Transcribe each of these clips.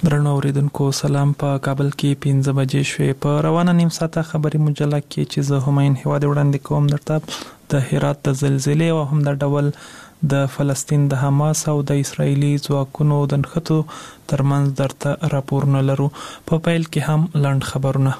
درنو اوریدونکو سلام. په کابل کې 5 بجې شوې. په روانه نیم ساعته خبري مجله کې چې زه هماین هواد وړاندې کوم درته د هرات د زلزلې او هم د ډول د فلسطین د حماس او د اسرایلی ځواکونو د نښتو ترمنځ درته راپورونه لرو. په پیل کې هم لاند خبرونه.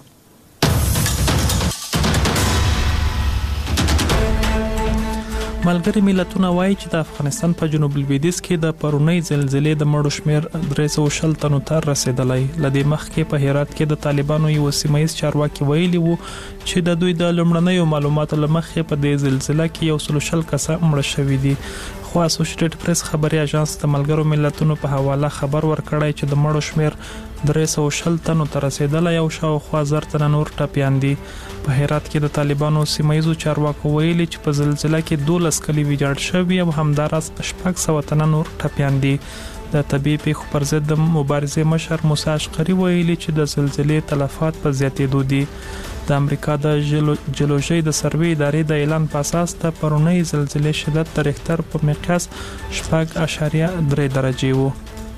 ملګری ملتونه وایي چې د افغانستان په جنوب لویدیځ کې د پرونی زلزلې د مړو شمیر 360 تنو ته رسیدلی. لدې مخکې په هرات کې د طالبانو یو سیمایي چارواکي ویلي وو چې د دوی د لمړنیو معلوماتو لمخې په دې زلزلې کې 140 کسه مړه شوي دي. خو اسوسییټډ پریس خبري اژانس د ملګرو ملتونو په حواله خبر ورکړی چې د مړو شمیر 360 تنو ته رسیدلی او شاوخوا 1000 تنه نور ټپیان دي. په هرات کې د طالبانو سیمایي چارواکو ویلي چې په زلزلې کې 12 کلی ویجاړ شوي او همداراز 600 تنه نور ټپیان دي. د طبيعي پیښو پر ضد د مبارزې مشر موسی اشقری ویلي چې د زلزلې تلفات په زیاتېدو دي. د امریکا د جیولوژي د سروې ادارې د اعلان په اساس د پرونی زلزلې شدت د ریختر په مقیاس 4.3 درجه وو.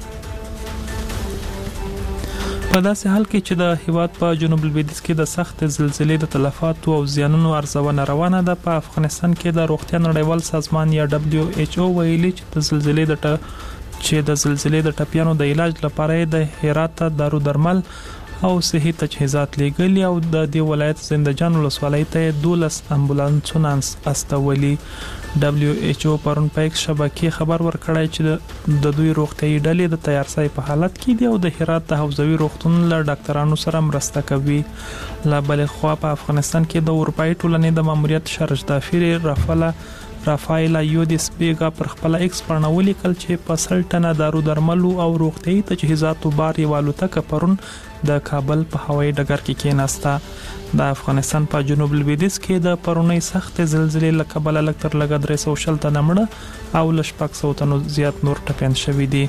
په داسې حال کې چې د هیواد په جنوب لویدیځ کې د سخت زلزلې د تلفاتو او زیانونو ارزونه روانه ده، په افغانستان کې د روغتیا نړیوال سازمان یا WHO ویلي چې د زلزلې د ټپیانو د علاج لپاره د هرات دارو درمل او صحي تجهیزات لګلي او د دې ولایت زندجان ولسوالۍ ته 12 امبولانسونه استولي. WHO پرون په یک شبکې خبر ورکړی چې د دوی روغتيایي ډلې د تیارسای په حالت کې دي او د هرات د حوزوي روغتون له ډاکټرانو سره مرسته کوي. لا بل خو په افغانستان کې د اروپאי ټولنې د ماموریت شرجدافیر رافایل یودیس بیگا پر خپل ایکس باندې ولیکل چې په 100 ټنه دارو درملو او روغتيایي تجهیزاتو بار یو الوتکه پرون د کابل په هوایي ډګر کې کېناسته. د افغانستان په جنوب لویدیځ کې د پرونی سخت زلزلې له کبله لکتر لګ 360 تنه مړه او ل 600 تنو زیات نور ټپیان شوي دي.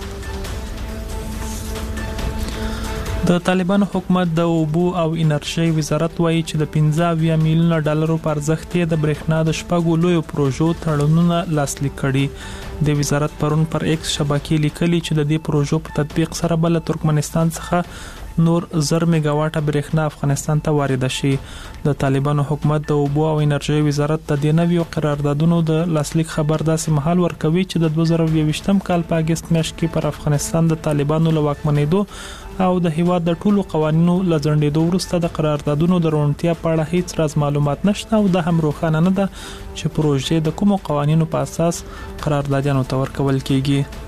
د طالبانو حکومت د اوبو او انرژي وزارت وایي چې د 15 میلیون ډالرو په ارزښت د برېښنا د شپږو لویو پروژو تړونونه لاسلیک کړي. د وزارت پرون پر ایکس شبکې لیکلي چې د دې پروژو په تطبیق سره بل ترکمنستان څخه نور 1000 میگاواټه برېښنا افغانستان ته وارد شي. د طالبانو حکومت د اوبو او انرژي وزارت د دې نویو قراردادونو د لاسلیک خبر داسې مهال ورکوي چې د 2022م کال په اگست میاشت کې پر افغانستان د طالبانو له واکمنېدو او د هیواد د ټولو قوانینو لزړندېدو وروسته د قراردادونو د روڼتیا په اړه هیڅ راز معلومات نشته او د هم روښانه نه ده چې پروژې د کومو قوانینو په اساس قراردادیانو ته ورکول کیږي.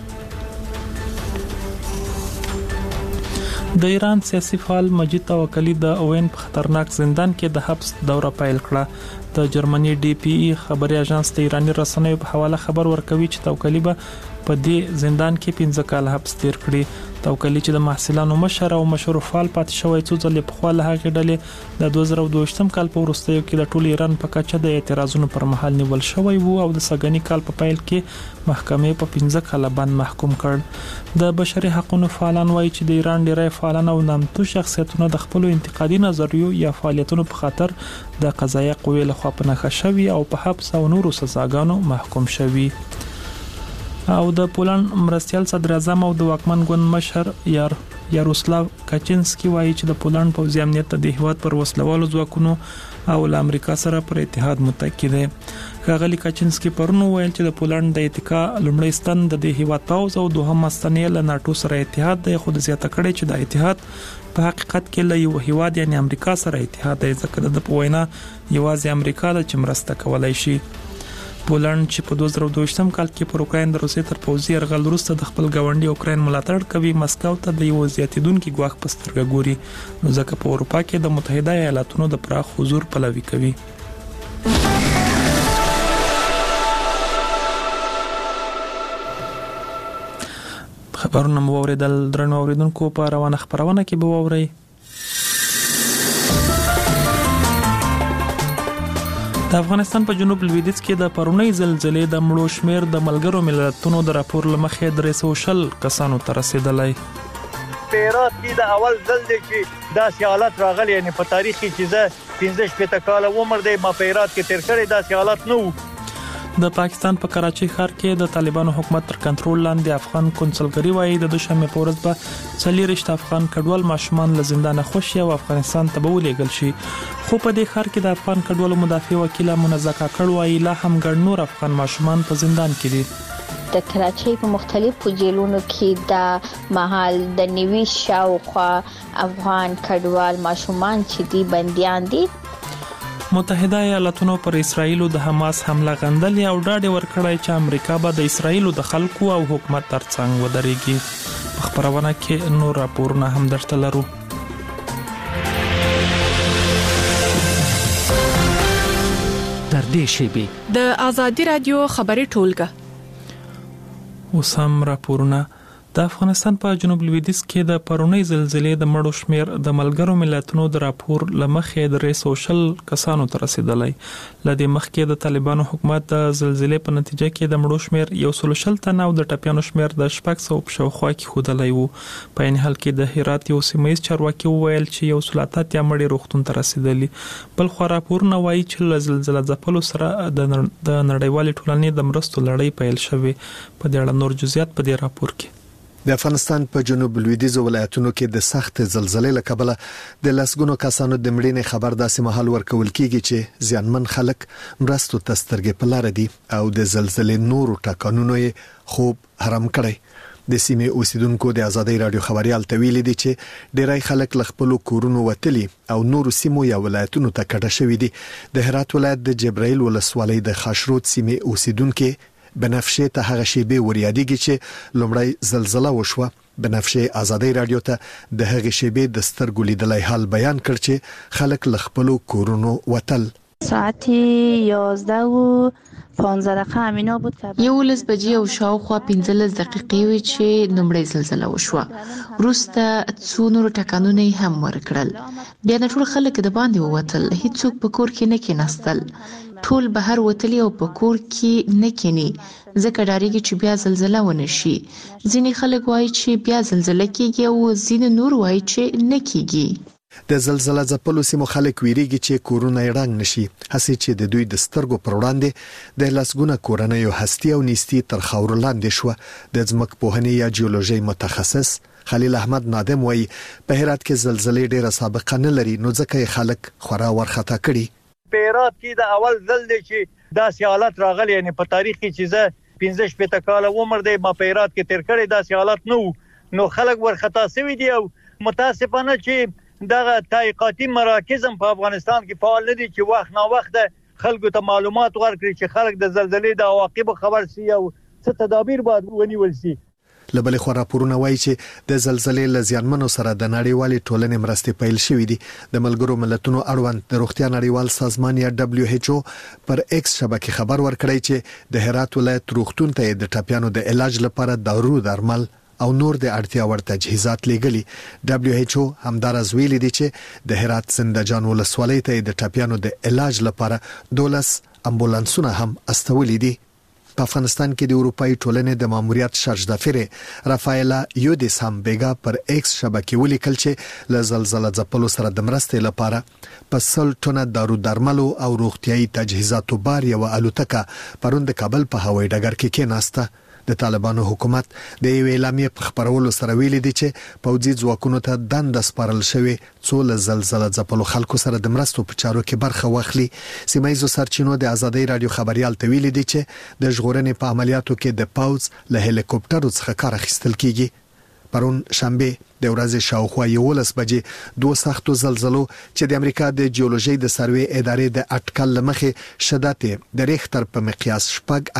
د ایران سیاسي فعال مجید توکلی د اوین په خطرناک زندان کې د حبس دوره پیل کړه. د جرمني DPE خبري اژانس د ایرانی رسنیو په حواله خبر ورکوي چې توکلی به په دې زندان کې 15 کال حبس تیر کړي. توکلی چې د محصلانو مشر او مشهور فعال پاتې شوی څو ځلې په خپل هغه ډلې د 2022م کال په وروستیو کې د ټول ایران په کچه د اعتراضونو پر مهال نیول شوی وو او د سګنی کال په پیل کې محکمې په 15 کال باندې محکوم کړ. د بشري حقوقو فعالان وایي چې د ایران ډیری فعالان او نامتو شخصیتونه د خپل انتقادي نظریو یا فعالیتونو په خاطر د قضایي قوې لخوا په نښه شوي او په حبس او نورو سزاګانو محکوم شوي. او د پولند مرستيال صدر اعظم او د واکمن ګوند مشر یاروسلاو کاچینسکی وایي چې د پولند پوځي امنیت د هیواد پر وسلوالو ځواکونو او له امریکا سره پر اتحاد متکی دی. ښاغلي کاچینسکی پرون ویل چې د پولند د اتکا لومړی ستن د هیواد پوځ او دوهم ستن له ناتو سره اتحاد دی، خو د زیاته کړي چې د اتحاد په حقیقت کې له یو هیواد یعنی امریکا سره اتحاد دی، ځکه د پوینا یوازې امریکا د چمرسته کولای شي. پولند چې په 2022م کال کې پر اوکراین د روسیې تر پوځي یرغل وروسته د خپل ګاونډي اوکراین ملاتړ کوي، مسکو ته د یو زیاتیدونکو ګواښ په سترګه ګوري، نو ځکه په اروپا کې د متحده ایالاتونو د پراخ حضور پلوي کوي. خبرونه مو اوریدل. درنو اوریدونکو په روانه خبرونه کې به ووري. د افغانستان په جنوب لویدیځ کې د پرونی زلزلې د مړو شمیر د ملګرو ملتونو د راپور لمخې 360 کسانو ته رسیدلی. هرات کې د اول ځل دی چې داسې حالت راغلی، یعنی په تاریخ کې چې 15 کال عمر دی ما په هرات کې تیر کړی داسې حالت نه وو. د پاکستان په کراچۍ ښار کې د طالبانو حکومت تر کنټرول لاندې افغان کونسلګری وایي د دوشنبه په ورځ به 40 افغان کډوال ماشومان له زندانه خوشي او افغانستان ته ولېږل شي. خو په دې ښار کې د افغان کډوالو مدافع وکیل منزکا کړ وایي لا هم ګڼ نور افغان ماشومان په زندان کې دي. د کراچۍ په مختلفو جیلونو کې د محل د نیوي شاوخوا افغان کډوال ماشومان چې دي بنديان دي. متحده ایالاتونو پر اسرایل د حماس حمله غندلې او ډاډ ورکړی چې امریکا به د اسرایل د خلکو او حکومت ترڅنګ ودرېږي. په خبرونه کې نور راپورونه هم درته لرو. در دې شیبي د ازادي رادیو خبري ټولګه وسم راپورونه. د افغانستان په جنوب لویدیځ کې د پرونی زلزلې د مړو شمیر د ملګرو ملتونو د راپور لمخې د 300 کسانو ته رسیدلی. لدې مخکې د طالبانو حکومت د زلزلې په نتیجه کې د مړو شمیر 130 تنه او د ټپیانو شمیر د 600 په شاوخوا کې خودلای وو. په ان حال کې د هرات یو سیمایي چارواکي وویل چې یو سلطات یا مړي روغتون ته رسیدلی. بل خو راپورونه وایي چې زلزلې ځپلو سره د نړیوال ټولنې د مرستو لړۍ پیل شوه. په دې اړه نور جزئیات په دې راپور کې. د افغانستان په جنوب لویدیځ ولایتونو کې د سخت زلزلې له کبله د لسګونو کسانو د مړینې خبر داسې مهال ورکول کیږي چې زیانمن خلک مرستو ته سترګې په لار دي او د زلزلې نورو ټاکنونو یې خوب حرام کړي. د سیمې اوسیدونکو د ازادي رادیو خبريال ته ویلي دي چې ډیری خلک له خپل کورونو وتلي او نورو سیمو یا ولایتونو ته کډه شوي دي. د هرات ولایت د جبرائیل ولسوالۍ د خاشرود سیمې اوسیدونکو بنفشه ته هغه شیبه وریادیږي چې لومړی زلزلہ وشوه. بنفشه ازادي رادیو ته د هغه شیبه د سترګو لیدلای حال بیان کړ چې خلک له خپل کورونو وتل. ساعت 11:15 همینا بود که 11 بجې او شاوخوا 15 دقیقې وي چې لومړی زلزلہ وشوه. وروسته څو نور ټکانونه هم ورکړل. بیا د ټول خلک د باندې ووتل. هیڅوک په کور کې نه کېناستل. ټول بهر وتلی او په کور کې نه کېني ځکه ډاریږي چې بیا زلزلہ ونشي. ځینې خلک وایي چې بیا زلزلہ کېږي او ځینې نور وایي چې نه کېږي. د زلزلہ ځپلو سیمو خلک ویریږي چې کورونه یې ړنګ نشي. هڅې چې د دوی د سترګو پر وړاندې د لسګونه کورنۍ هستی او نیستی تر خاور لاندې شو. د ځمکپوهنې یا جیولوژي متخصص خلیل احمد نادم وایي په هرات کې زلزلې ډېره سابقه نه لري نو ځکه خلک خورا ورخطا کړي. په هرات کې د اول ځل دی چې داسې حالت راغلی. یعنی په تاریخ کې چې زه 15 کال عمر دی ما په هرات کې تیر کړی داسې حالت نه وو. نو خلک ورخطا شوي دي او متاسفانه چې دغه تحقیقاتي مراکز هم په افغانستان کې فعال نه دي چې وخت نا وخت خلکو ته معلومات ورکړي چې خلک د زلزلې د عواقب خبر شي او څه تدابیر باید ونیول شي. لبل خو راپورونه وایي چې د زلزلې لزیانمنو سره د نړیوالې ټولنې مرستې پیل شوې دي. د ملګرو ملتونو اړوند د روغتیا نړیوال سازمان یا WHO پر ایکس شبکې خبر ورکړی چې د هرات ولایت روغتون ته د ټپیانو د علاج لپاره دارو درمل او نور د اړتیا وړ تجهیزات لګلي. WHO همدارز ویلي دي چې د هرات زندجان ولسوالۍ ته د ټپیانو د علاج لپاره 12 امبولانسونه هم استولي دي. په افغانستان کې د اروپאי ټولنې د ماموریت شارژدافر رافایلا یودیس هم بیگا پر ایکس شبکې ولیکل چې له زلزلہ ځپلو سره د مرستې لپاره په 100 ټنه دارو درملو او روغتيایي تجهیزاتو بار یو الوتکه پروند کابل په هوایي ډګر کې کېناسته. د طالبانو حکومت د یو اعلامیې په خبرولو سره ویلي دي چې پوځي ځواکونو ته دند سپارل شوی څو له زلزلہ ځپلو خلکو سره د مرستو په چارو کې برخه واخلي. سیمایي سرچینو د ازادي رادیو خبريال ته ویلي دي چې د ژغورنې په عملیاتو کې د پوځ له هلیکوپټرو څخه کار اخیستل کیږي. پرون شنبه د ورځې شاوخوا 11 بجې دوه سختو زلزلو چې د امریکا د جیولوژي د سروې ادارې د اټکل لمخې شدت د ریختر په مقیاس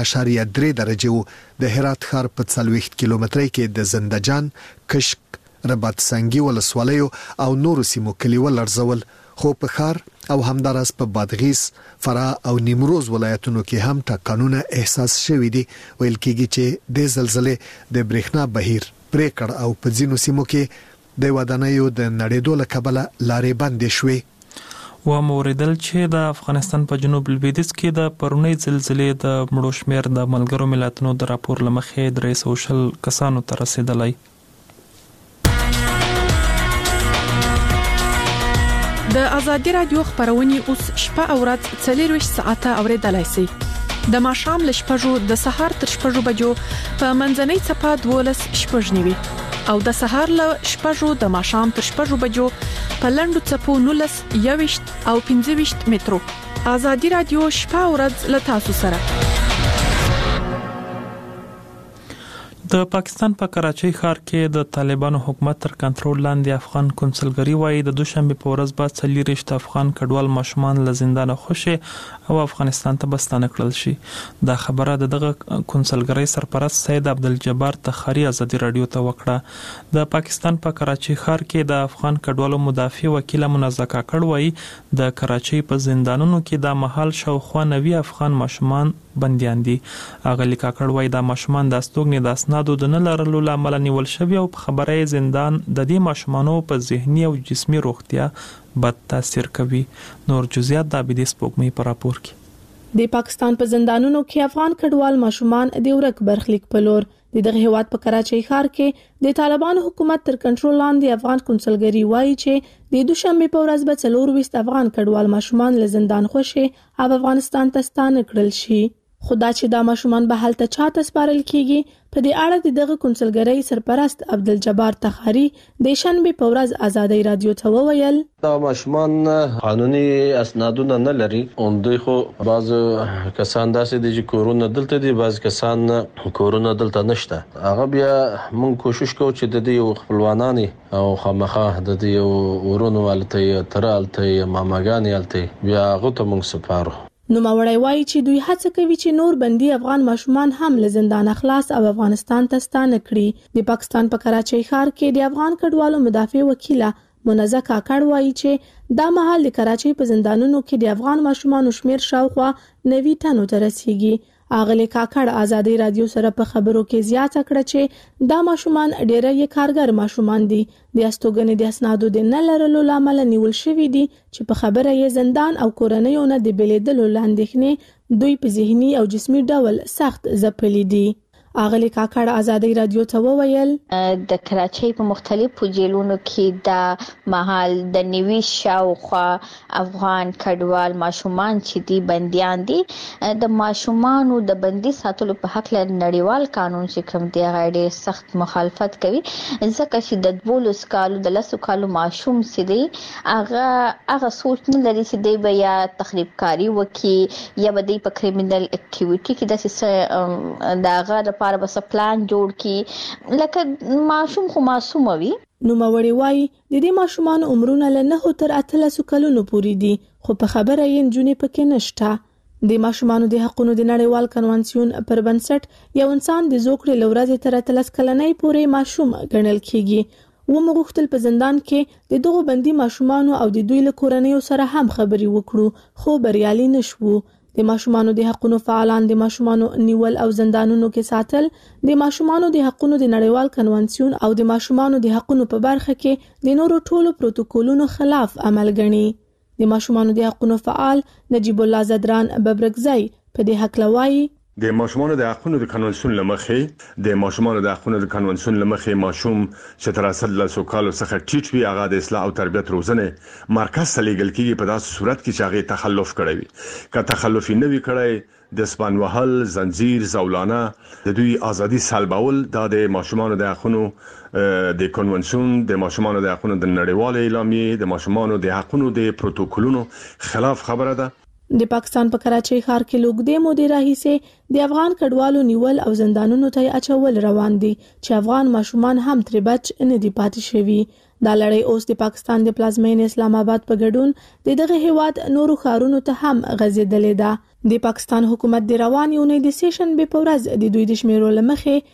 4.3 درجه وو. د هرات ښار په 40 کیلومترۍ کې د زندجان، کشک، رباط سنگي ولسوالیو او نورو سیمو کلیوال لرزول. خو په ښار او همدارس په بادغیس، فراه او نیمروز ولایتونو کې هم ټکانونه احساس شوي دي. ویل کېږي چې د زلزلې د برېښنا بهیر پریکړ او په ځینو سیمو کې د ودانیو د نړیدو له کبله لارې بندې شوې. و موریدل چې د افغانستان په جنوب لویدیځ کې د پرونی زلزلې د مړو شمیر د ملګرو ملتونو د راپور لمخې 300 کسانو ته رسیدلی. د ازادي رادیو خبرونه اوس شپه او ورځ 24 ساعته اوریدلای شئ. د ماښام ل 6 د سهار تر 6 بجو په منځنۍ صفه 12 شپږ نیوي او د سهار ل 6 د ماښام تر 6 بجو په لندو صفو 19 21 او 25 مترو. آزادي رادیو شپه ورځ ل تاسو سره. د پاکستان په کراچۍ ښار کې د طالبانو حکومت تر کنټرول لاندې افغان کنسولګری وایي د دوشنبه په ورځ بعد 40 افغان کډوال ماشومان له زندان خوشي او افغانستان ته بستانه کړل شي. دا خبره دغه کنسولګری سرپرست سید عبدالجبار تخاری آزادي رادیو ته وکړه. د پاکستان په کراچۍ ښار کې د افغان کډوالو مدافع وکیل منزه کاکړ وایي د کراچۍ په زندانونو کې د محل شاوخوا 90 افغان ماشومان بنديان دي. اغلی کاکړ وایي د ماشومان د استوګنې د اسنادو د نه لرلو لامل نیول شوی او په خبره زندان د دې ماشومانو په ذهني او جسمي روغتیا بد تاثیر کوي. نور جزئیات د ابدي سپوږمۍ په راپور کې. د پاکستان په زندانونو کې افغان کډوال ماشومان د ورک برخلیک په لور دغه هیواد په کراچۍ ښار کې د طالبانو حکومت تر کنټرول لاندې افغان کنسولګری وایي چې د دوشنبه په ورځ به 40 افغان کډوال ماشومان له زندان خوشي او افغانستان ته ستانه کړل شي. خدا چې دا ماشومان به حالت چاته سپارل کیږي په دې اړه دغه کنسولګری سرپرست عبدالجبار تخاری د شنبه په ورځ آزادي رادیو ته وویل دا ماشومان قانوني اسنادونه نه لري او دوی خو بعض کسان داسې دي چې کورونا دلته دي بعض کسان کورونا دلته نشته. هغه بیا موږ کوشش کوو چې د دې خپلوانانی او خامخا د دې ورونو والته ترالته ماماګانی الته بیا هغه ته موږ سپارو. نو ماوړی وایي چې دوی هڅه کوي چې نور بندي افغان ماشومان هم له زندان خلاص او افغانستان ته ستانه کړي. د پاکستان په کراچۍ ښار کې د افغان کډوالو مدافع وکیله منزه کاکړ وایي چې دا مهال د کراچۍ په زندانونو کې د افغان ماشومان شمیر شاوخوا 90 تنو ته رسیږي. اغلی کاکړ آزادي رادیو سره په خبرو کې زیاته کړه چې دا ماشومان ډېر یې کارګر ماشومان دي. د استوګنې د اسنادو د نه لرلو لامل نیول شوی دي چې په خبره یې زندان او کورنیونه د بلیدلو لاندې دوی په ذهني او جسمي ډول سخت ځپلي دي. اغلی کاکړ آزادي رادیو ته وویل د کراچۍ په مختلفو جیلونو کې د محل د نیوي شاوخوا افغان کډوال ماشومان چې دي بنديان دي. د ماشومانو د بندي ساتلو په حق له نړیوال قانون چې کوم دی غیر سخت مخالفت کوي ځکه چې د 12 کالو د 10 کالو ماشوم سي دي هغه سوچ نه لري چې دی به یا تخریب کاری وکي یا به دی په کریمینل اکټیویټي کې د داغه لپاره بس پلان جوړ کی لکه ماشوم خو معصوم وي. نو ماوړی وایي د دې ماشومان عمرونه له 9 تر 13 کلونو پورې دي خو په خبره یې جونې پکې نشته. د ماشومانو د حقوقو د نړیوال کنوانسیون پر بنسټ یو انسان د زوکړې لورځ تر 13 کلنۍ پورې ماشوم ګڼل کیږي. و مغختل په زندان کې د دغه بندي ماشومانو او د دوی له کورنیو سره هم خبري وکړو خو بریالي نشو. د ماشومانو د حقوقو فعالان د ماشومانو نیول او زندانونو کې ساتل د ماشومانو د حقوقو د نړیوال کنوانسیون او د ماشومانو د حقوقو په برخه کې د نورو ټولو پروتوکولونو خلاف عمل ګڼي. د ماشومانو د حقوقو فعال نجیب الله زدران ببرګزی په دې حق لوي د ماشومانو د حقوقو د کنوانسیون لمخې د ماشومانو د حقوقو د کنوانسیون لمخې ماشوم چې تر اصل له سوکالو څخه ټیټ وي هغه د اصلاح او تربیت روزنه مرکز ته لیږل کیږي په داسې صورت کې چې هغه تخلف کړی وي. که تخلف نه وي کړی د سپان وهل زنجیر زولانه د دوی ازادي سلبول د ماشومانو د حقوقو د کنوانسیون د ماشومانو د حقوقو د نړیوال اعلامیه د ماشومانو د حقوقو د پروتوکولونو خلاف خبره ده. د پاکستان په کراچۍ ښار کې لوګدې مودې راهیسې د افغان کډوالو نیول او زندانونو ته اچول روان دي چې افغان ماشومان هم تر بچ نه دي پاتې شوي. دا لړۍ اوس د پاکستان د پلازمین اسلام آباد په ګډون دغه هیواد نورو ښارونو ته هم غځېدلې ده. د پاکستان حکومت د روان یونۍ د سیشن به په ورځ د دوی د شمیرو لمخې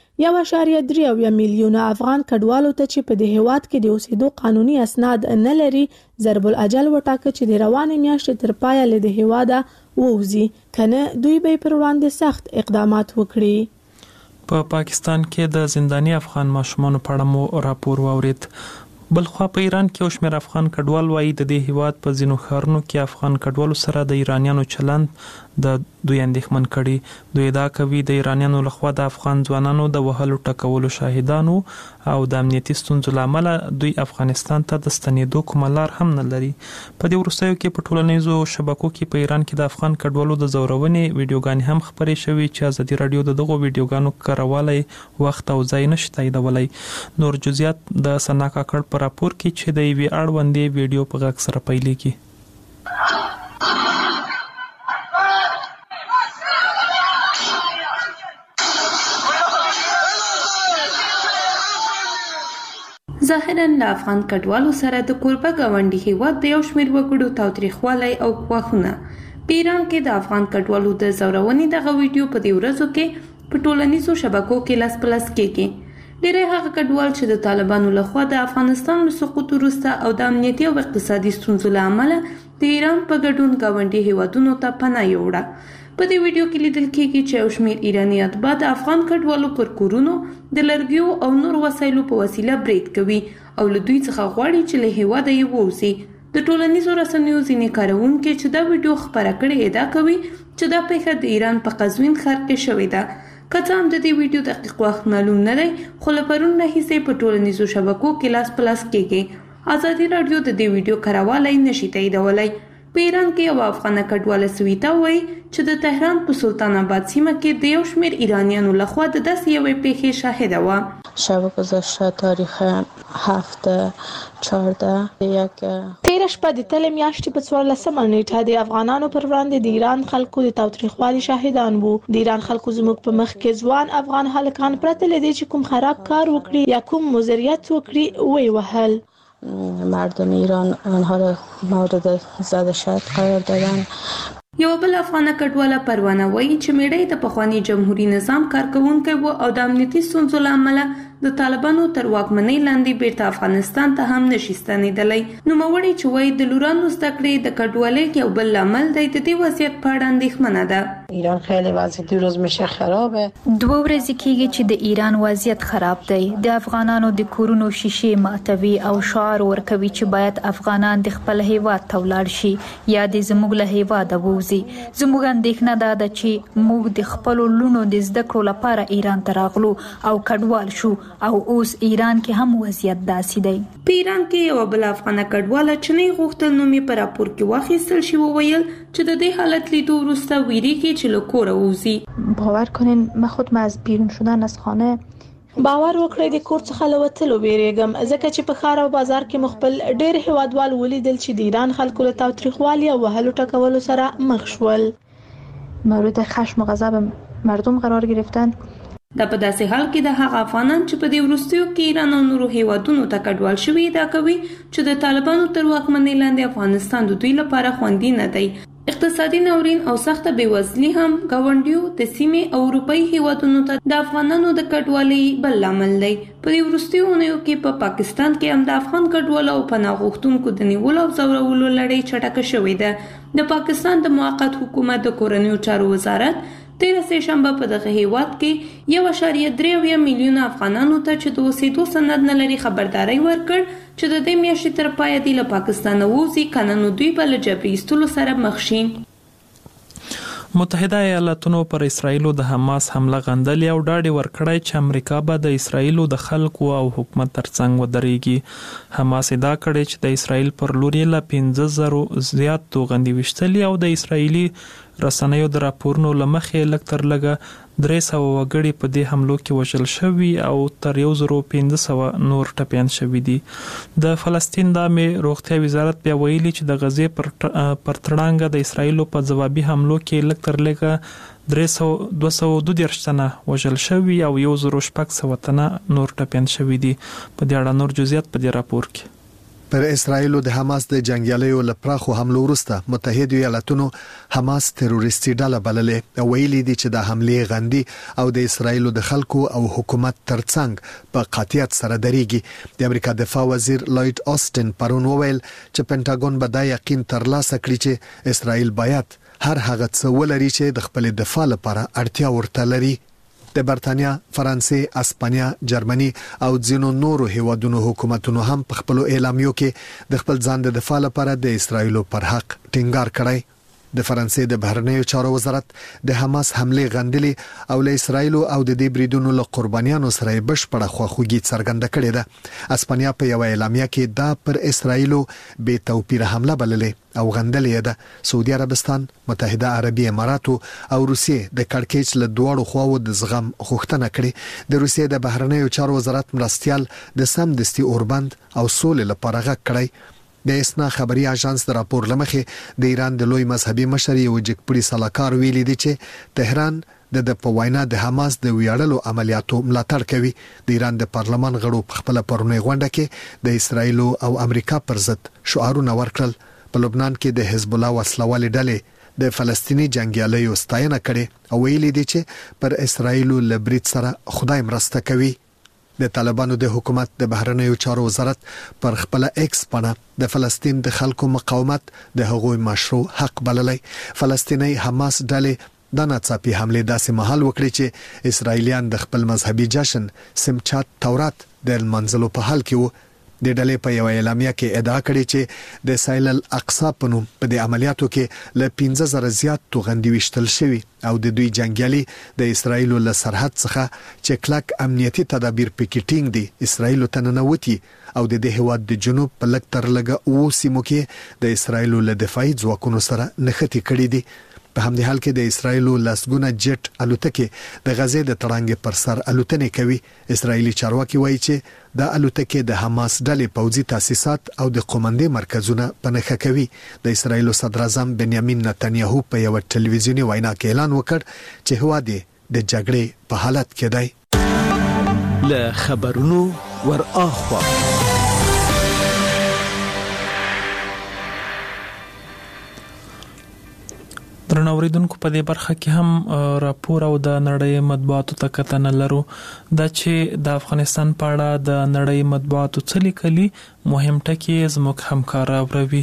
1.3 میلیونه افغان کډوالو ته چې په دې هیواد کې د اوسېدو قانوني اسناد نه لري ضرب الاجل وټاکه چې د روانې میاشتې تر پایه له د هیواده ووزي کنه دوی به پر وړاندې سخت اقدامات وکړي. په پاکستان کې د زنداني افغان ماشومانو په اړه مو راپور واورید. بلخوا په ایران کې شمیر افغان کډوال وایي د دې هیواد په ځینو ښارونو کې افغان کډوالو سره د ایرانیانو چلند د دوی اندېښمن کړي. دوی دا کوي د ایرانیانو لخوا د افغان ځوانانو د وهلو ټکولو شاهدانو او د امنیتي ستونزو لامل دوی افغانستان ته د ستنېدو کومه لار هم نه لري. په دې وروستیو کې په ټولنیزو شبکو کې په ایران کې د افغان کډوالو د زورونې ویډیوګانې هم خپرې شوې چې ازادي رادیو د دغو ویډیوګانو کاروالی وخت او ځای نشي تاییدولی. نور جزئیات د سنا کاکړ په راپور کې چې د یوې اړوندې ویډیو په غږ سره پیلېږي. ظاهراً له افغان کډوالو سره د کوربه ګاونډي هیواد د یو شمېر وګړو تاوتریخوالی او ګواښونه. په ایران کې د افغان کډوالو د زورونې دغه ویډیو په دې ورځو کې په ټولنیزو شبکو کې لاس په لاس کېږي. ډېری هغه کډوال چې د طالبانو لخوا د افغانستان له سقوط وروسته او د امنیتي او اقتصادي ستونزو له امله د ایران په ګډون ګاونډي هیوادونو ته پناه یووړه. په دې ویډیو کې لیدل کېږي چې یو شمېر ایراني اتباع د افغان کډوالو پر کورونو د لرګیو او نور وسایلو په وسیله برید کوي او له دوی څخه غواړي چې له هیواده یې ووځي. د ټولنیزو رسنیو ځینې کاروونکي چې دا ویډیو خپره کړې ادعا کوي چې دا پیښه د ایران په قزوین ښار کې شوې ده. که څه هم د دې ویډیو دقیق وخت معلوم نه دی، خو له پرون راهیسې په ټولنیزو شبکو کې لاس په لاس کېږي. ازادي رادیو د دې ویډیو کاروالی نشي تاییدولی. په ایران کې یو افغان کډواله سویتا وایي چې د تهران په سلطان آباد سیمه کې د یو شمېر ایرانیانو لخوا د داسې یوې پیښې شاهده وه. شب گذشته تاریخ 7/14 تیره شپه د تلې میاشتې په 14مه نیټه د افغانانو پر وړاندې د ایران خلکو د تاوتریخوالي شاهدان وو. د ایران خلکو زموږ په مخ کې ځوان افغان هلکان پرته له دې چې کوم خراب کار وکړي یا کوم مزریت وکړي وی وهل. مردم ایران آنها را مورد زد شد قرار دادن. یو بل افغان کډواله پروانه وایي چې میړی د پخوانی جمهوریت نظام کارکونکی و او د امنیتي ستونزو له امله د طالبانو تر واکمنۍ لاندې بیرته افغانستان ته هم نشي ستنېدلی. نوموړی چې وایي د لورانو زده کړې د کډوالۍ یو بل لامل دی، د دې وضعیت په اړه اندېښمنه ده. ایران خیلی وضعیت روز میشه خرابه. 2 ورځې کېږي چې د ایران وضعیت خراب دی. د افغانانو د کورونو شیشې ماتوي او شعار ورکوي چې باید افغانان د خپل هیواد ته ولاړ شي یا د زموږ له هیواده ووځي. زموږ اندېښنه ده چې موږ د خپل لونو د زده کړو لپاره ایران ته راغلو او کډوال شو او اوس ایران کې هم وضعیت داسې دی. په ایران کې یو بل افغان کډواله چې نه غوښتل نوم یې په راپور کې واخیستل شي وویل چې د دې حالت لیدو وروسته ویریږي چې له کوره ووځي. باور کنین من خودم از بیرون شدن از خانه باور وکړئ د کور څخه لوتلو بیریږم ځکه چې په ښار او بازار کې مخبل ډېر هیوادوال ولیدل چې د ایران خلکو له تاوتریخوالي او وهلو ټکولو سره مخ شول. مورد خشم و غضب مردم قرار گرفتن. دا په داسې حال کې د هغه افغانان چې په دې وروستیو کې ایران او نورو هیوادونو ته کډوال شوي ادعا کوي چې د طالبانو تر واکمنۍ لاندې افغانستان د دوی لپاره خوندي نه دی. اقتصادي ناورین او سخته بېوزلي هم ګاونډیو د سیمې او اروپایي هیوادونو ته د افغانانو د کډوالۍ بل لامل دی. په دې وروستیو اونیو کې په پاکستان کې هم د افغان کډوالو او پناه غوښتونکو د نیولو او ځورولو لړۍ چټکه شوې ده. د پاکستان د موقت حکومت د کورنیو چارو وزارت 13 شنبه په دغه هیواد کې 1.3 میلیون افغانانو ته چې د اوسېدو سند نه لري خبرداري ورکړ چې د دې میاشتې تر پایه دی له پاکستان ووځي، کنه نو دوی به له جبري ایستلو سره مخ شي. متحده ایالاتونو پر اسرائیلو د حماس حمله غندلې او ډاډ ورکړی چې امریکا به د اسرائیلو د خلکو او حکومت ترڅنګ ودرېږي. حماس ادعا کړې چې د اسرائیل پر لور یې له 15,000 زیات توغندي وشتلې او د اسرائیلي رسنیو د راپورونو لمخې لږ تر لږه 300 وګړي په دې حملو کې وژل شوي او تر 1500 نور ټپیان شوي دي. د فلسطین د عامه روغتیا وزارت بیا ویلي چې د غزې پر تړانګه د اسرائیلو په ځوابي حملو کې لږ تر لږه 232 تنه وژل شوي او 1600 تنه نور ټپیان شوي دي. په دې اړه نور جزئیات په دې راپور کې. پر اسرائیل د حماس د جنگیالیو لپاره حمله وروسته متحده ایالاتونو حماس تروریستي ډله بللې او ویلي دي چې د حمله غندي او د اسرائیل د خلکو او حکومت ترڅنګ په قاطعیت سره درېږي. د امریکا دفاع وزیر لوید آستن پرون وویل چې پینټاګون به دا یقین ترلاسه کړي چې اسرائیل باید هر هغه څه ولري چې د خپل دفاع لپاره اړتیا ورته لري. د برتانیا، فرانسې، اسپانیا، جرمني او ځینو نورو هیوادونو حکومتونو هم په خپل اعلامیو کې د خپل ځان د دفاع لپاره د اسرائیل پر حق ټینګار کړی. د فرانسې د بهرنیو چارو وزارت د حماس حمله غندلې او له اسرایل او د دې بریدونو له قربانیانو سره بشپړه خواخوږي څرګنده کړې ده. اسپانیا په یو اعلامیه کې دا پر اسرایل به توپیر حمله بللې او غندلې ده. سعودي عربستان، متحده عربي امارات او روسیې د کړکېچ له دوړو خواو د زغم غوښتنه کړې. د روسیې د بهرنیو چارو وزارت مرستيال د سمدستي اوربند او سولې لپاره غږ کړی. د اسنا خبري اژانس د راپور لمخې د ایران د لوی مذهبي مشر یو جګپړي سلاکار ویلي دی چې تهران د په وینا د حماس د ویاړلو عملیاتو ملاتړ کوي. د ایران د پارلمان غړو په خپل پرونی غونډه کې د اسرایل او امریکا پر ضد شعارونه ورکړل. په لبنان کې د حزب الله وسلوال ډلې د فلسطینی جنگیالیو ستاینه کړې او ویلي دی چې پر اسرایل لبرید سره خدای مرسته کوي. د طالبانو د حکومت د بهرنیو چارو وزارت پر خپل ایکس باندې د فلسطین د خلکو مقاومت د هغوی مشروع حق بللی. فلسطینی حماس ډلې د ناڅاپي حمله داسې محل وکړي چې اسرایلیان د خپل مذهبي جشن سمچات تورات د منځلو په حال کې وو. د ډلې په یو اعلامیه کې ادعا کړې چې د سایل الاقصا په نوم په دې عملیاتو کې له 15000 زیات توغندي وشتل شوی او د دوی جنگیالي د اسرایل له سرحد څخه چې کلک امنیتي تدابیر پکې ټینګ دي اسرایل ته ننوتي او د دې هواد د جنوب په لک تر لګه او سیمو کې د اسرایل له دفاعي ځواکونو سره نښتې کړې دي. په همدې حال کې د اسرایل لاسګونه جټ الوتکې د غزې د تړانګې پر سر الوتنې کوي. اسرایلی چارواکي وایي چې د الوتکې د حماس ډلې پوځي تاسیسات او د قومندې مرکزونه په نښه کوي. د اسرایل صدر اعظم بنیامین نتنیاهو په یو ټلویزیونی وینا کې اعلان وکړ چې هواد د جګړې په حالت کې دی. له خبرونو ور اخوا درنوریدونکو په دې برخه کې هم راپور او د نړۍ مطبوعاتو ته کتنه لرو دا چې د افغانستان په اړه د نړۍ مطبوعاتو څه لیکلي مهم ټکي زموږ همکار اوروي.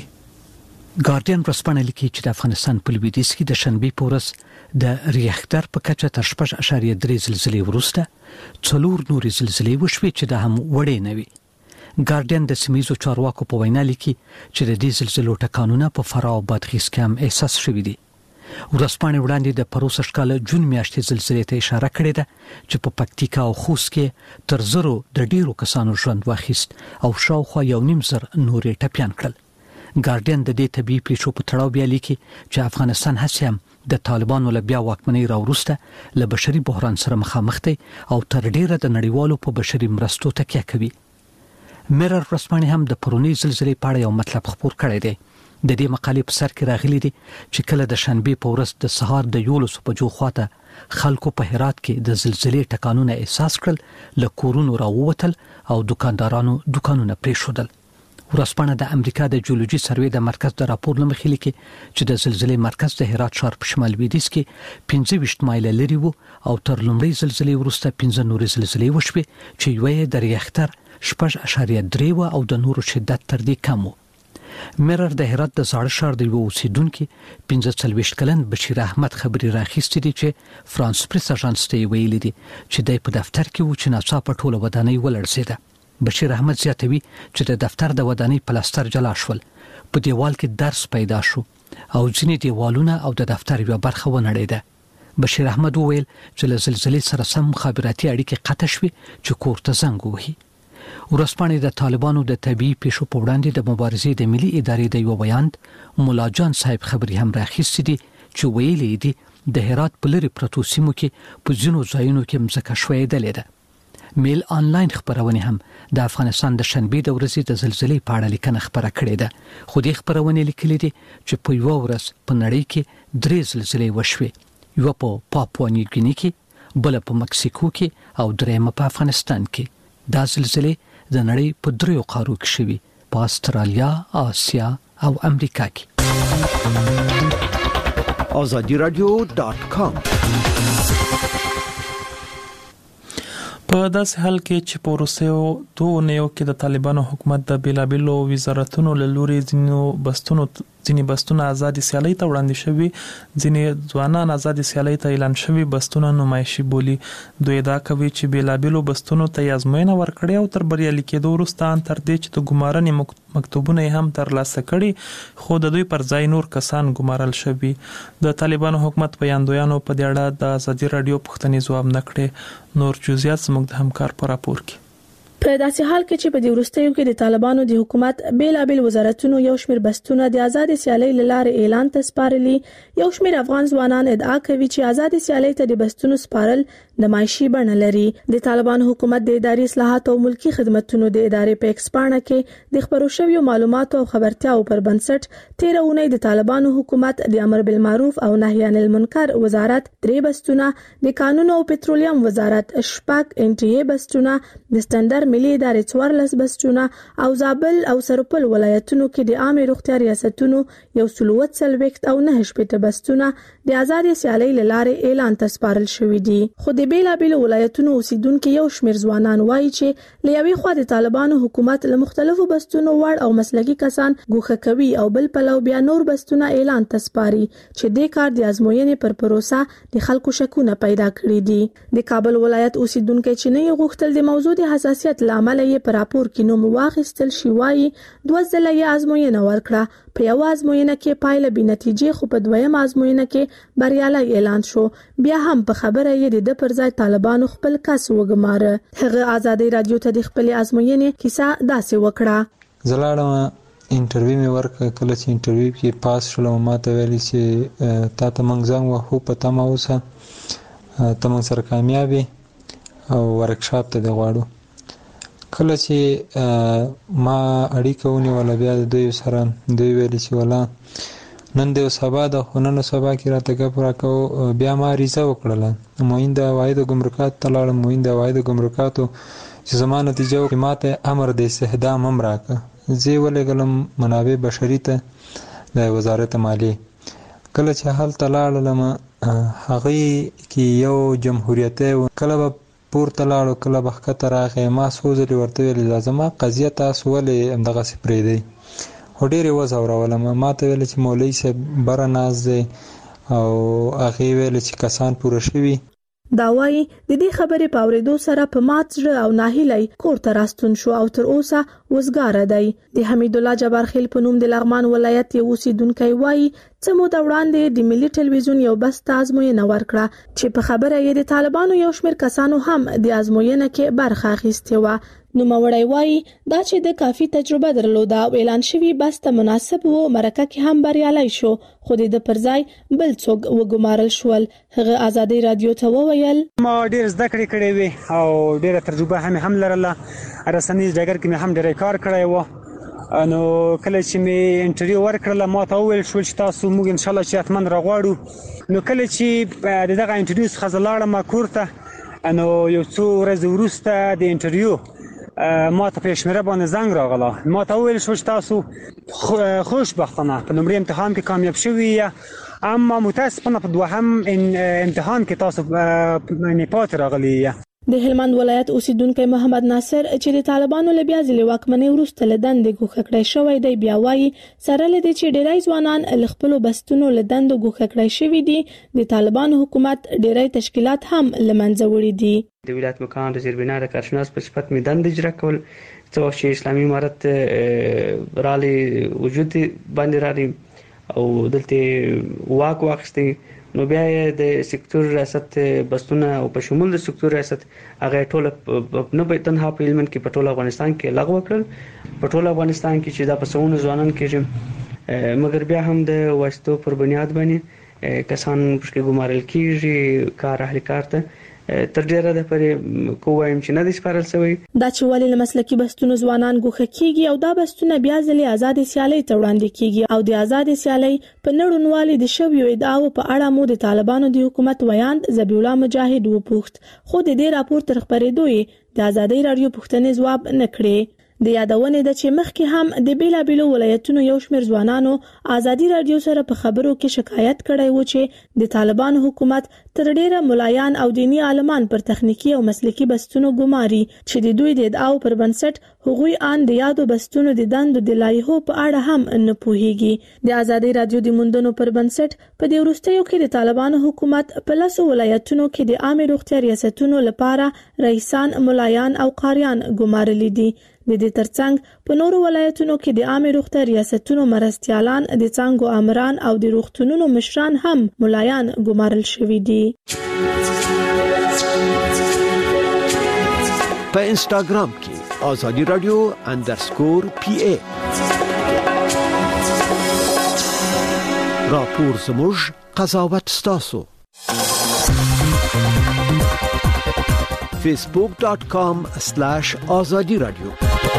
ګارډین ورځپاڼه لیکي چې د افغانستان په لویدیځ کې د شنبې په ورځ د ریختر په کچه تر 6.3 زلزلې وروسته 4 نورې زلزلې وشوې چې د هم وړې نه وي. ګارډین د سیمایي چارواکو په وینا لیکي چې د دې زلزلو ټکانونه په فراه او بادغیس کې هم احساس شوي دي. ورځپاڼه وړاندې د پروسه شکاله جون میاشتې زلزلې ته اشاره کړې ده چې په پکتیکا او خوست کې تر زرو د ډیرو کسانو ژوند واخیست او شاوخوا 1.5 زر نورې ټپيان کړل. ګارډین د دې طبي پیښو په تړاو بیا لیکي چې افغانستان هڅه هم د طالبانو له بیا واکمنۍ راوروسته له بشري بحران سره مخامخ دی او تر ډیره د نړیوالو په بشري مرستو تکیه کوي. میرر ورځپاڼه هم د پرونی زلزلې په اړه یو مطلب خبر کړی دی. د دې مقالې په سر کې راغلي دي چې کله د شنبې په ورځ د سهار د 11 بجو خواته خلکو په هرات کې د زلزلې ټکانونه احساس کړل له کورونو راووتل او دکاندارانو دکانونه پریښودل. ورځپاڼه د امریکا د جیولوژي سروې د مرکز د راپور لمخې لیکي چې د زلزلې مرکز د هرات ښار په شمال لویدیځ کې 25 مایل لري وو او تر لومړۍ زلزلې وروسته 15 نورې زلزلې وشوې چې یوې د ریختر 6.3 او د نورو شدت تر دې کم وو. میرر د هرات د زاړه ښار د یو اوسیدونکو 45 کلن بشیر احمد خبري راخیستې دي چې فرانس پریس اژانس ته ویلي دي چې د په دفتر کې و چې ناڅاپه ټوله ودانۍ ولړزیده. بشیر احمد زیاتوي چې د دفتر د ودانۍ پلاستر جلا شول، په دیوال کې درس پیدا شو او ځینې دیوالونه او د دفتر یو برخه ونړېده. بشیر احمد وویل چې له زلزلې سره سم مخابراتي اړیکې قطع شوې چې کور ته زنګ ووهي. ورځپاڼه د طالبانو د طبيعي پیښو په وړاندې د مبارزې د ملي ادارې د یو بیان مولا جان صاحب خبري هم راخیستې دي چې ویلي دي د هرات په لري پروتو سیمو کې په ځینو ځایونو کې مځکه شوېدلې ده. میل آنلاین خبرونه هم د افغانستان د شنبې د ورځې د زلزلې په اړه لیکنه خبره کړې ده، خو دې خبرونه لیکلې دي چې په یو ورځ په نړۍ کې 3 زلزلې وشوې، یو په پاپوا نیو ګیني کې، بل په مکسیکو کې او درېمه په افغانستان کې. دا زلزلې د نړۍ په 3 قارو کې شوي، په استرالیا، آسیا او امریکا کې. azadiradio.com په داسې حال کې چې په وروستیو 2 اونیو کې د طالبانو حکومت د بیلابیلو وزارتونو له لوري ځینو بستونو ځینې بستونه آزادي سیالي ته وړاندې شوي، ځینې ځوانان آزادي سیالي ته اعلان شوي بستونه نمایشي بولي. دوی دا کوي چې بیلابېلو بستونو ته ازموینه ورکړي او تر بریالي کېدو وروسته تر دې چې د ګمارنې مکتوبونه هم ترلاسه کړي، خو د دوی پر ځای نور کسان ګمارل شوي. د طالبانو حکومت ویاندویانو په دې اړه د ازادي رادیو پوښتنې ځواب نه کړي. نور جزئیات زموږ د همکار په راپور کې. په داسې حال کې چې په دې وروستیو کې د طالبانو د حکومت بیلابل وزارتونو یو شمېر بستونه د آزاد سیالي لاره اعلان ته سپارلي، یو شمېر افغان ځوانان ادعا کوي چې آزاد سیالي ته د بستونو سپارل د معاشي بڼه لري. د طالبانو حکومت د اداري اصلاحات او ملکی خدماتو د ادارې په ایکسپانه کې د خبرو شویو معلوماتو او خبرتیاو پر بنسټ 13 اونۍ د طالبانو حکومت د امر بالمعروف او نهي عن المنکر وزارت 3 بستونه، د قانون او پټرولیم وزارت 6 انټي بستونه، د سټنډرډ ملي ادارې 14 بستونه او زابل او سرپل ولایتونو کې د عامه روغتیا ریاستونو 140 او 9 بستونه د آزاد سیالي لاره اعلان ته سپارل شوې دي. خو د بیلابل ولایتونو اوسیدونکو یو شمېر ځوانان وایي چې لیاوي خو د طالبانو حکومت له مختلفو بستونو وړ او مسلکي کسان ګوښه کوي او بل پلو بیا نور بستونه اعلان ته سپاري چې د کار د ازموینې پر پروسه د خلکو شکونه پیدا کړی دي. د کابل ولایت اوسیدونکو چې نه غوښتل د موضوع د حساسیت لامل یې په راپور کې نوم واخیستل شي، وایي 2 ځله یې ازموینه ورکړه، په یو ازموینه کې پایله بې نتیجې، خو په دویم ازموینه کې بریالي اعلان شو. بیا هم په خبره یې د پر ځای طالبانو خپل کس وګماره. هغه آزادي رادیو ته د خپل ازموینې کیسه داسې وکړه. زلاړم انټرویو مې ورکړ، کله چې انټرویو کې پاس شولم ماته ویلي چې تا ته موږ زنګ وهو په تمه اوسه، ته موږ سره کامیابي او ورکشاپ ته دی غواړو. کله چې ما اړیکه ونیوله بیا د دوی سره، دوی ویلي چې ولا نن د سبا د خو نن سبا کې راته ګپ راکوه. بیا ما عریضه وکړله معین د عواید ګمرکات ته لاړم، معین د عواید ګمرکاتو چې زما نتیجه وکړه ماته امر د استخدام هم راکړه، زه یې ولېږلم منابع بشري ته د وزارت مالیې. کله چې هلته لاړلم هغې کې یو جمهوریتي و، کله به پورته لاړو کله به ښکته راغی. ما څو ځلې ورته ویلې دا زما قضیه تاسو ولې همدغسې پرېږدئ، خو ډېرې وځورولم. ما ته ویل چې مولوي صاحب بره ناست دی او هغې ویل چې کسان پوره شوي. دا وایي د دې خبرې په اورېدو سره په مات زړه او ناهیلۍ کور ته راستون شو او تر اوسه وزګاره دی. د حمید الله جبار خیل په نوم د لغمان ولایت یو اوسیدونکی وایي څه موده وړاندې د ملي ټلویزیون یو بس ته ازموینه ورکړه چې په خبره یې د طالبانو یو شمېر کسانو هم د ازموینه کې برخه اخیستې وه. نوموړی وایي دا چې د کافي تجربه درلوده او اعلان شوی بس ته مناسب و، مرکه کې هم بریالی شو، خو د پر ځای بل څوک وګمارل شول. هغه آزادي رادیو ته وویل ما ډېر زده کړې کړې وې او ډېره تجربه هم لرله، رسنیز ډګر کې مې هم ډېر کار کړی و. نو کله چې مې انټرویو ورکړله ما ته وویل شول چې تاسو موږ ان شاء الله چې حتمن راغواړو. نو کله چې دغه انټرویو څخه زه لاړم کور ته، نو یو څو ورځې وروسته د انټرویو ما ته په شمیره باندې زنګ راغله. ما ته وویل شو چې تاسو خوشبختانه په لومړي امتحان کې کامیاب شوي یې، اما متاسفانه په دوهم امتحان کې تاسو پاتې راغلي یې. د هلمند ولایت اوسیدونکو محمد ناصر چې د طالبانو له بیا ځلې واکمنۍ وروسته له دندې ګوښه کړی شوی دی، بیا وایي سره له دې چې ډیری ځوانان له خپلو بستونو له دندو ګوښه کړی شوي دي، د طالبانو حکومت ډیری تشکیلات هم له منځه وړي دي. د ولایت مقام د زیربنا د کارشناس په صفت مې دندې اجرا کول، څه وخت چې اسلامي امارت رالی وجود باندې رالی او دلته واک واخیستی، نو بیا د سکتور ریاست بستونه او په شمول د سکتور ریاست هغه ټول نه به تنها په علم کې په ټول افغانستان کې لغوه کړل، په ټول افغانستان کې چې دا په سونو ځوانان کې، مګر بیا هم د واسطو پر بنیاد باندې کسان پرې ګمارل کیږي کار اهل کار ته تر ډیره د پرې کووایم چې نه دي سپارل شوی. دا چې ولې له مسلکي بستونو ځوانان ګوښه کیږي او دا بستونه بیا ځلې آزاد سیالي ته وړاندې کیږي او د آزاد سیالي په نړیوالي د شویو ادعاو په اړه مو د طالبانو د حکومت ویاند ذبیح الله مجاهد وپوښت، خو د دې راپور تر خبرېدو د آزادي رادیو پوښتنې ځواب نه کړې. د یادونې د چې مخکې هم د بیلابیلو ولایتونو یو شمېر ځوانانو ازادي رادیو سره په خبرو کې شکایت کړی و چې د طالبانو حکومت تر ډیره ملایان او دینی عالمان پر تخنیکی او مسلکی بستونو ګماري چې د دوی د ادعاو پر بنسټ هغوی ان د یادو بستونو د دندو د لایحو په اړه هم نه پوهیږي. د ازادي رادیو د موندنو پر بنسټ په دې وروستیو کې د طالبانو حکومت په لاسو ولایتونو کې د عامه روغتیا ریاستونو لپاره رئیسان، ملایان او قاریان ګمارلي دي. د دې ترڅنګ په نورو ولایتونو کې د عامه روغتیا ریاستونو مرستيالان، د څنګهو امران او د روغتونونو مشران هم ملایان ګمارل شوي دي. په انستګرام کې آزادی رادیو _PA راپور زموږ قضاوت ستاسو. facebook.com/azadi radio